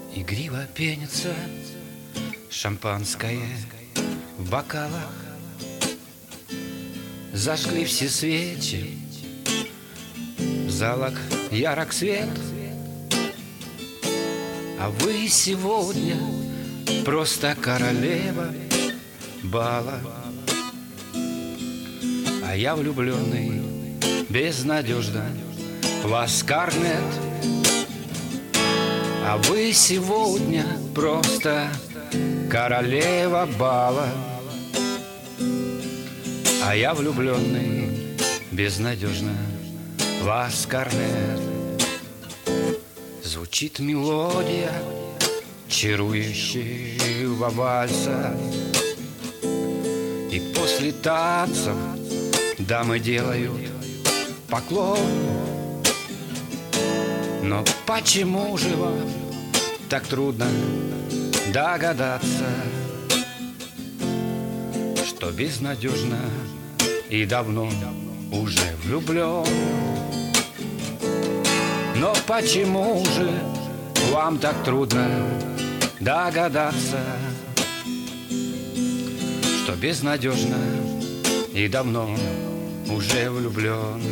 Игриво пенится шампанское в бокалах. Зажгли все свечи, в залах ярок свет. А вы сегодня просто королева бала. А я влюбленный безнадежно в вас, корнет. А вы сегодня просто королева бала. А я влюбленный безнадежно в вас, корнет. Звучит мелодия чарующего вальса, и после танцев дамы делают поклон. Но почему же вам так трудно догадаться, что безнадежно и давно уже влюблен? Но почему же вам так трудно догадаться, что безнадежно и давно уже влюблен?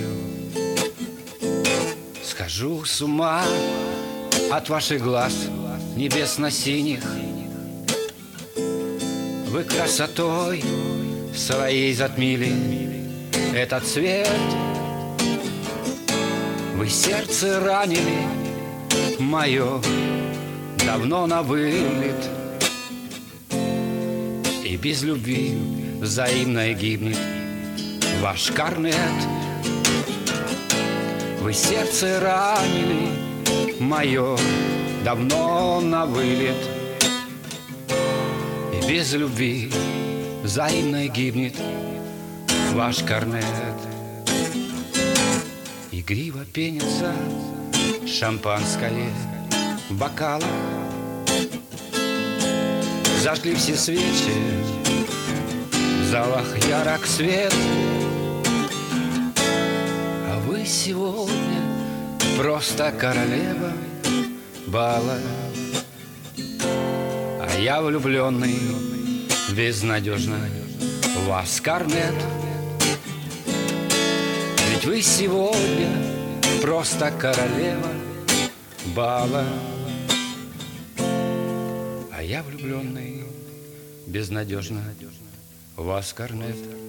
Схожу с ума от ваших глаз небесно-синих. Вы красотой своей затмили этот свет. Вы сердце ранили мое давно на вылет, и без любви взаимной гибнет ваш корнет. Вы сердце ранили мое давно на вылет, и без любви взаимной гибнет ваш корнет. Игриво пенится шампанское в бокалах. Зажгли все свечи, в залах ярок свет. А вы сегодня просто королева бала. А я влюбленный безнадежно в вас, корнет. Ведь вы сегодня просто королева бала. А я влюбленный безнадежно в вас, корнет.